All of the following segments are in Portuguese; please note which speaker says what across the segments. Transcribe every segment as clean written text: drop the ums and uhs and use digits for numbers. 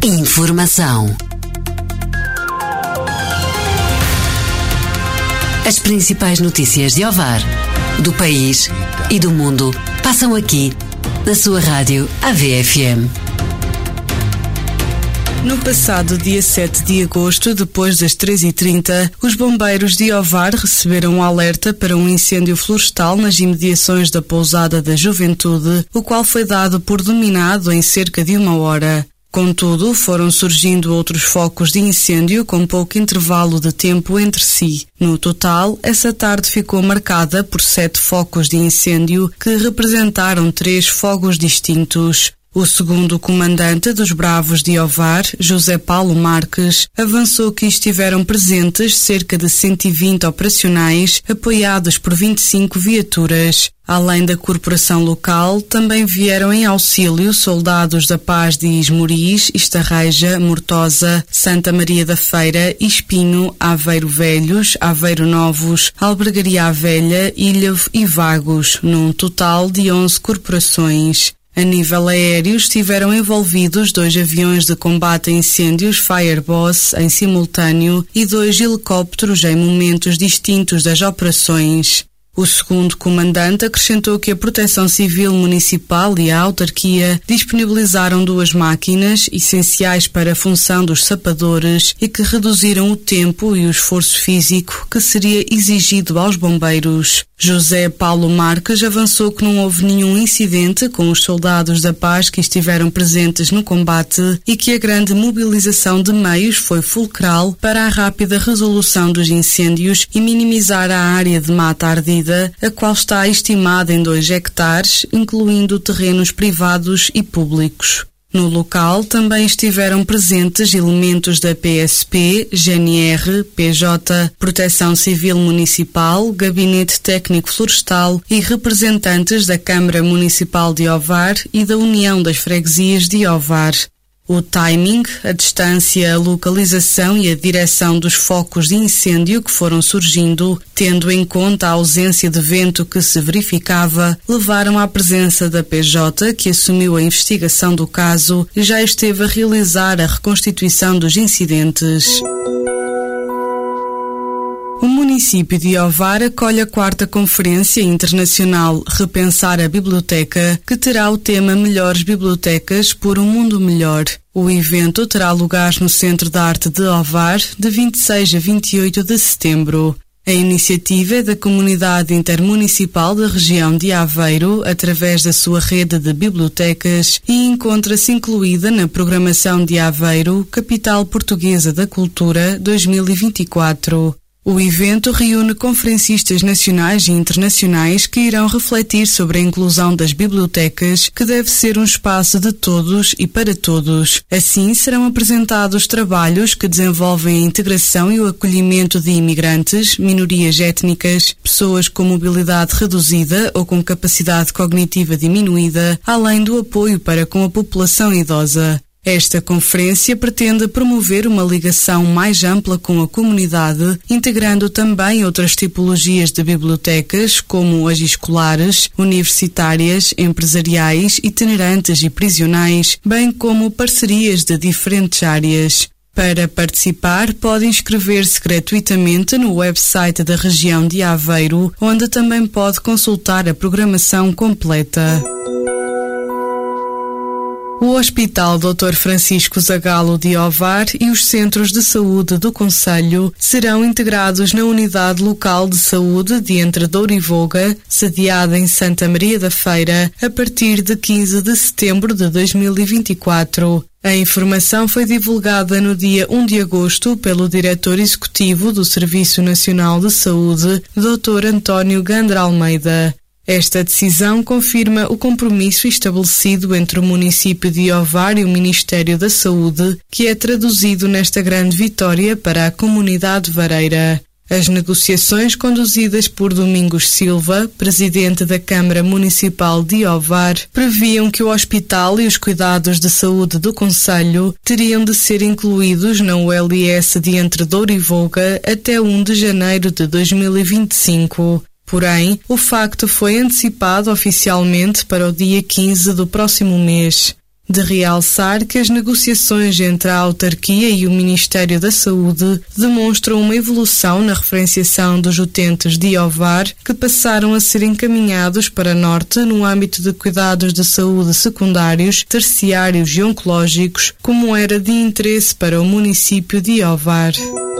Speaker 1: Informação. As principais notícias de Ovar, do país e do mundo passam aqui, na sua rádio AVFM.
Speaker 2: No passado dia 7 de agosto, depois das 13h30, os bombeiros de Ovar receberam um alerta para um incêndio florestal nas imediações da Pousada da Juventude, o qual foi dado por dominado em cerca de 1 hora. Contudo, foram surgindo outros focos de incêndio com pouco intervalo de tempo entre si. No total, essa tarde ficou marcada por 7 focos de incêndio que representaram 3 fogos distintos. O segundo comandante dos Bravos de Ovar, José Paulo Marques, avançou que estiveram presentes cerca de 120 operacionais, apoiados por 25 viaturas. Além da corporação local, também vieram em auxílio soldados da Paz de Esmoriz, Estarreja, Mortosa, Santa Maria da Feira, Espinho, Aveiro Velhos, Aveiro Novos, Albergaria Velha, Ilhavo e Vagos, num total de 11 corporações. A nível aéreo, estiveram envolvidos 2 aviões de combate a incêndios Fireboss em simultâneo e 2 helicópteros em momentos distintos das operações. O segundo comandante acrescentou que a Proteção Civil Municipal e a autarquia disponibilizaram 2 máquinas essenciais para a função dos sapadores e que reduziram o tempo e o esforço físico que seria exigido aos bombeiros. José Paulo Marques avançou que não houve nenhum incidente com os soldados da paz que estiveram presentes no combate e que a grande mobilização de meios foi fulcral para a rápida resolução dos incêndios e minimizar a área de mata ardida, a qual está estimada em 2 hectares, incluindo terrenos privados e públicos. No local também estiveram presentes elementos da PSP, GNR, PJ, Proteção Civil Municipal, Gabinete Técnico Florestal e representantes da Câmara Municipal de Ovar e da União das Freguesias de Ovar. O timing, a distância, a localização e a direção dos focos de incêndio que foram surgindo, tendo em conta a ausência de vento que se verificava, levaram à presença da PJ, que assumiu a investigação do caso e já esteve a realizar a reconstituição dos incidentes. O município de Ovar acolhe a 4ª Conferência Internacional Repensar a Biblioteca, que terá o tema Melhores Bibliotecas por um Mundo Melhor. O evento terá lugar no Centro de Arte de Ovar, de 26 a 28 de setembro. A iniciativa é da Comunidade Intermunicipal da região de Aveiro, através da sua rede de bibliotecas, e encontra-se incluída na programação de Aveiro, Capital Portuguesa da Cultura 2024. O evento reúne conferencistas nacionais e internacionais que irão refletir sobre a inclusão das bibliotecas, que deve ser um espaço de todos e para todos. Assim, serão apresentados trabalhos que desenvolvem a integração e o acolhimento de imigrantes, minorias étnicas, pessoas com mobilidade reduzida ou com capacidade cognitiva diminuída, além do apoio para com a população idosa. Esta conferência pretende promover uma ligação mais ampla com a comunidade, integrando também outras tipologias de bibliotecas, como as escolares, universitárias, empresariais, itinerantes e prisionais, bem como parcerias de diferentes áreas. Para participar, pode inscrever-se gratuitamente no website da região de Aveiro, onde também pode consultar a programação completa. O Hospital Dr. Francisco Zagalo de Ovar e os Centros de Saúde do Concelho serão integrados na Unidade Local de Saúde de Entredouro e Voga, sediada em Santa Maria da Feira, a partir de 15 de setembro de 2024. A informação foi divulgada no dia 1 de agosto pelo Diretor Executivo do Serviço Nacional de Saúde, Dr. António Gandra Almeida. Esta decisão confirma o compromisso estabelecido entre o município de Ovar e o Ministério da Saúde, que é traduzido nesta grande vitória para a comunidade vareira. As negociações conduzidas por Domingos Silva, presidente da Câmara Municipal de Ovar, previam que o hospital e os cuidados de saúde do concelho teriam de ser incluídos na ULS de Entredouro e Voga até 1 de janeiro de 2025. Porém, o facto foi antecipado oficialmente para o dia 15 do próximo mês. de realçar que as negociações entre a autarquia e o Ministério da Saúde demonstram uma evolução na referenciação dos utentes de Ovar, que passaram a ser encaminhados para Norte no âmbito de cuidados de saúde secundários, terciários e oncológicos, como era de interesse para o município de Ovar.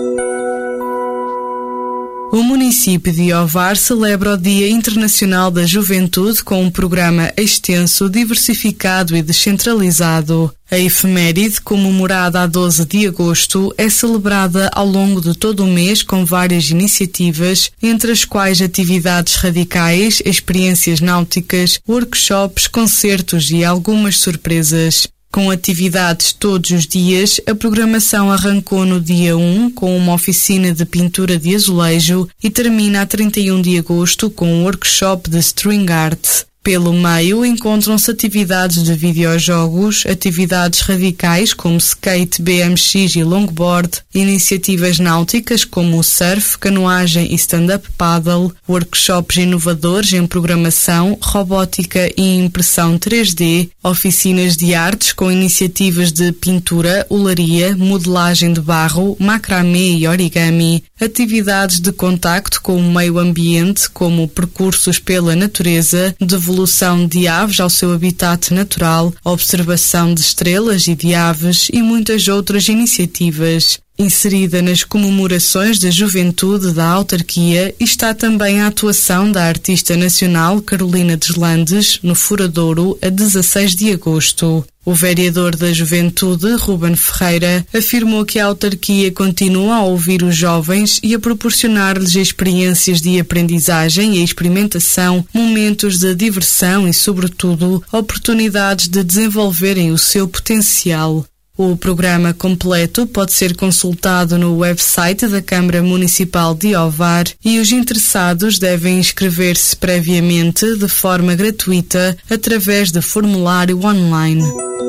Speaker 2: O município de Ovar celebra o Dia Internacional da Juventude com um programa extenso, diversificado e descentralizado. A efeméride, comemorada a 12 de agosto, é celebrada ao longo de todo o mês com várias iniciativas, entre as quais atividades radicais, experiências náuticas, workshops, concertos e algumas surpresas. Com atividades todos os dias, a programação arrancou no dia 1 com uma oficina de pintura de azulejo e termina a 31 de agosto com um workshop de string art. Pelo meio, encontram-se atividades de videojogos, atividades radicais como skate, BMX e longboard, iniciativas náuticas como o surf, canoagem e stand-up paddle, workshops inovadores em programação, robótica e impressão 3D, oficinas de artes com iniciativas de pintura, olaria, modelagem de barro, macramê e origami, atividades de contacto com o meio ambiente como percursos pela natureza, devolução de aves ao seu habitat natural, observação de estrelas e de aves e muitas outras iniciativas. Inserida nas comemorações da juventude da autarquia está também a atuação da artista nacional Carolina Deslandes no Furadouro a 16 de agosto. O vereador da Juventude, Ruben Ferreira, afirmou que a autarquia continua a ouvir os jovens e a proporcionar-lhes experiências de aprendizagem e experimentação, momentos de diversão e, sobretudo, oportunidades de desenvolverem o seu potencial. O programa completo pode ser consultado no website da Câmara Municipal de Ovar e os interessados devem inscrever-se previamente de forma gratuita através de formulário online.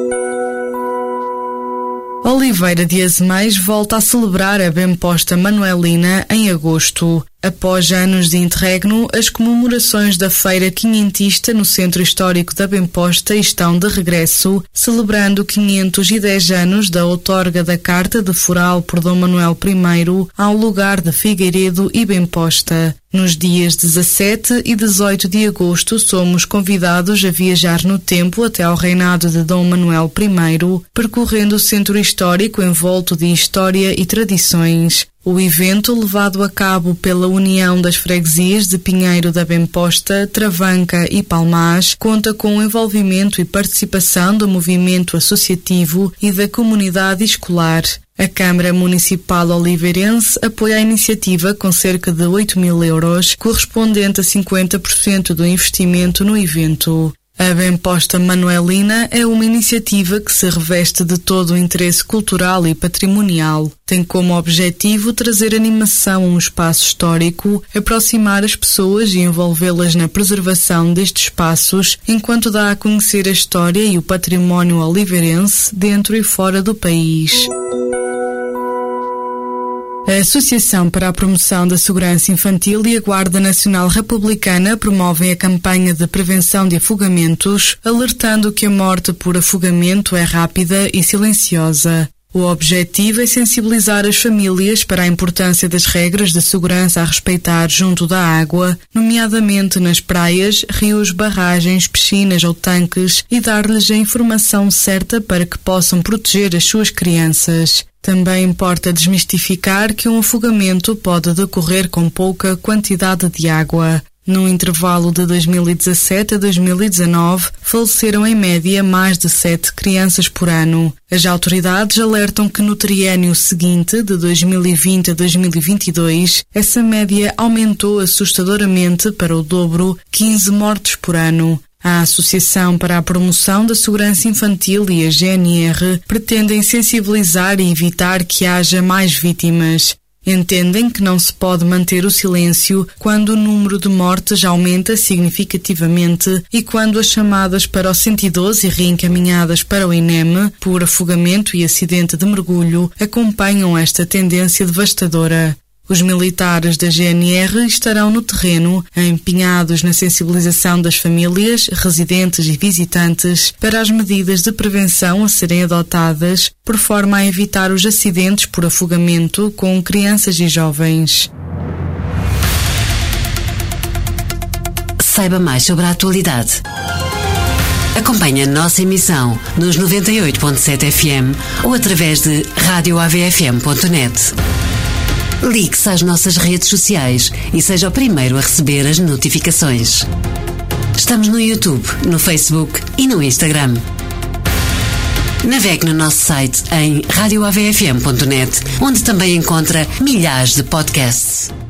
Speaker 2: Oliveira de Azeméis volta a celebrar a Bemposta Manuelina em agosto. Após anos de interregno, as comemorações da Feira Quinhentista no Centro Histórico da Bemposta estão de regresso, celebrando 510 anos da outorga da Carta de Foral por Dom Manuel I ao lugar de Figueiredo e Bemposta. Nos dias 17 e 18 de agosto somos convidados a viajar no tempo até ao reinado de Dom Manuel I, percorrendo o centro histórico envolto de história e tradições. O evento, levado a cabo pela União das Freguesias de Pinheiro da Bemposta, Travanca e Palmás, conta com o envolvimento e participação do movimento associativo e da comunidade escolar. A Câmara Municipal Oliveirense apoia a iniciativa com cerca de 8.000 euros, correspondente a 50% do investimento no evento. A Bemposta Manuelina é uma iniciativa que se reveste de todo o interesse cultural e patrimonial. Tem como objetivo trazer animação a um espaço histórico, aproximar as pessoas e envolvê-las na preservação destes espaços, enquanto dá a conhecer a história e o património oliveirense dentro e fora do país. A Associação para a Promoção da Segurança Infantil e a Guarda Nacional Republicana promovem a campanha de prevenção de afogamentos, alertando que a morte por afogamento é rápida e silenciosa. O objetivo é sensibilizar as famílias para a importância das regras de segurança a respeitar junto da água, nomeadamente nas praias, rios, barragens, piscinas ou tanques, e dar-lhes a informação certa para que possam proteger as suas crianças. Também importa desmistificar que um afogamento pode decorrer com pouca quantidade de água. No intervalo de 2017 a 2019, faleceram em média mais de 7 crianças por ano. As autoridades alertam que no triênio seguinte, de 2020 a 2022, essa média aumentou assustadoramente para o dobro, 15 mortes por ano. A Associação para a Promoção da Segurança Infantil e a GNR pretendem sensibilizar e evitar que haja mais vítimas. Entendem que não se pode manter o silêncio quando o número de mortes aumenta significativamente e quando as chamadas para o 112 e reencaminhadas para o INEM por afogamento e acidente de mergulho acompanham esta tendência devastadora. Os militares da GNR estarão no terreno, empenhados na sensibilização das famílias, residentes e visitantes para as medidas de prevenção a serem adotadas, por forma a evitar os acidentes por afogamento com crianças e jovens.
Speaker 1: Saiba mais sobre a atualidade. Acompanhe a nossa emissão nos 98.7 FM ou através de radioavfm.net. Ligue-se às nossas redes sociais e seja o primeiro a receber as notificações. Estamos no YouTube, no Facebook e no Instagram. Navegue no nosso site em radioavfm.net, onde também encontra milhares de podcasts.